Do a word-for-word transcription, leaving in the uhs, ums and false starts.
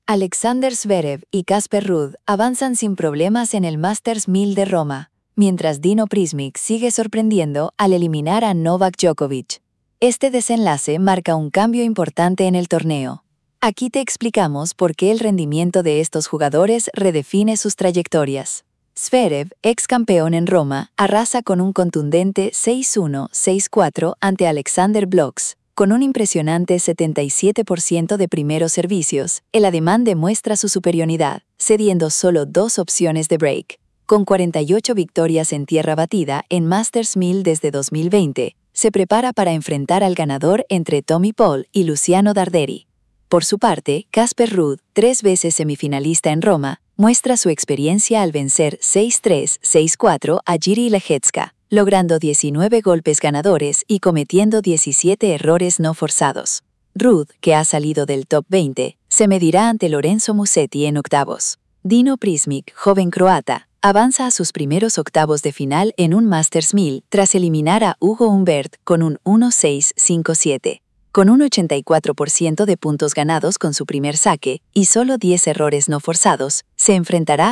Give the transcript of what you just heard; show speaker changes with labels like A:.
A: Alexander Zverev y Casper Ruud avanzan sin problemas en el Masters mil de Roma, mientras Dino Prismic sigue sorprendiendo al eliminar a Novak Djokovic. Este desenlace marca un cambio importante en el torneo. Aquí te explicamos por qué el rendimiento de estos jugadores redefine sus trayectorias. Zverev, ex campeón en Roma, arrasa con un contundente seis uno seis cuatro ante Alexander Blocks. Con un impresionante setenta y siete por ciento de primeros servicios, el ademán demuestra su superioridad, cediendo solo dos opciones de break. Con cuarenta y ocho victorias en tierra batida en Masters mil desde dos mil veinte, se prepara para enfrentar al ganador entre Tommy Paul y Luciano Darderi. Por su parte, Casper Ruud, tres veces semifinalista en Roma, muestra su experiencia al vencer seis tres seis cuatro a Jiří Lehecka, logrando diecinueve golpes ganadores y cometiendo diecisiete errores no forzados. Ruud, que ha salido del top veinte, se medirá ante Lorenzo Musetti en octavos. Dino Prismic, joven croata, avanza a sus primeros octavos de final en un Masters mil tras eliminar a Hugo Humbert con un uno seis cinco siete. Con un ochenta y cuatro por ciento de puntos ganados con su primer saque y solo diez errores no forzados, se enfrentará